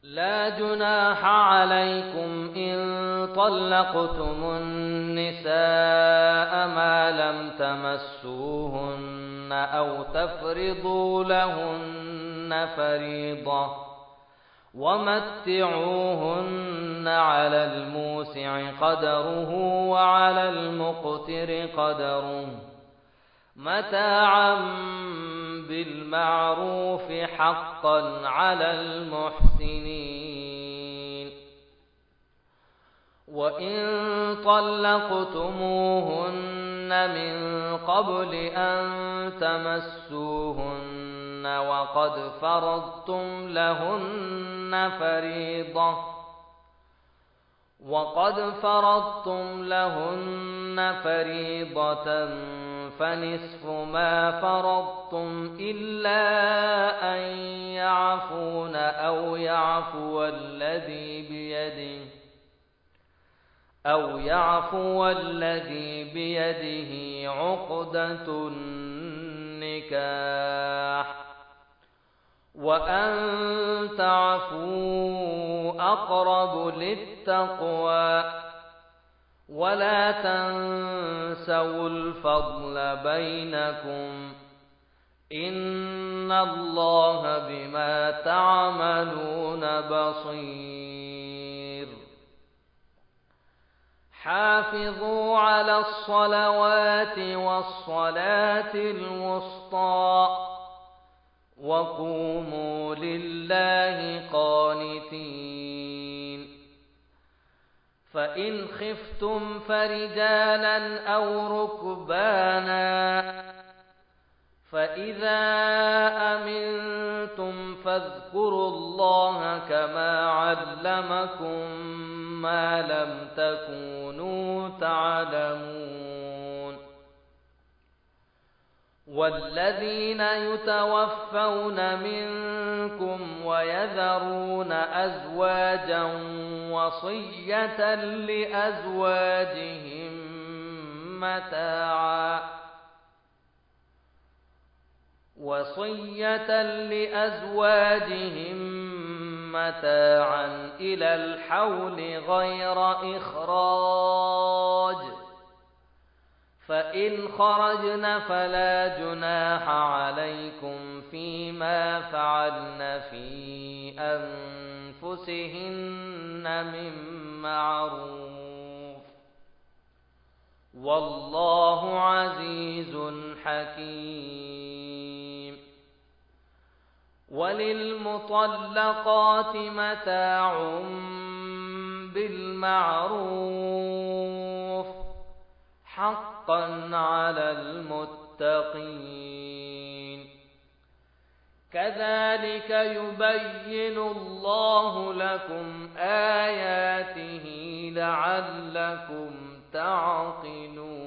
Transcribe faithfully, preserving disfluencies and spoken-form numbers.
لا جناح عليكم إن طلقتم النساء ما لم تمسوهن أو تفرضوا لهن فريضة ومتعوهن على الموسع قدره وعلى المقتر قدره متاعا بالمعروف حقا على المحسنين. وإن طلقتموهن من قبل أن تمسوهن وقد فرضتم لهن فريضة وقد فرضتم لهن فريضة فنصف ما فرضتم إلا أن يعفون أو يعفو الذي بيده أو يعفو الذي بيده عقدة النكاح وأن تعفوا أقرب للتقوى ولا تنسوا الفضل بينكم إن الله بما تعملون بصير. حافظوا على الصلوات والصلاة الوسطى وقوموا لله قانتين. فإن خفتم فرجالا أو ركبانا فإذا أمنتم فاذكروا الله كما علمكم ما لم تكونوا تعلمون. والذين يتوفون منكم ويذرون أزواجا وصية لأزواجهم متاعا وصية لأزواجهم متاعا إلى الحول غير إخراج فإن خرجن فلا جناح عليكم فيما فعلن في أنفسهن من معروف والله عزيز حكيم. وللمطلقات متاع بالمعروف حقا على المتقين. كذلك يبين الله لكم آياته لعلكم تعقلون.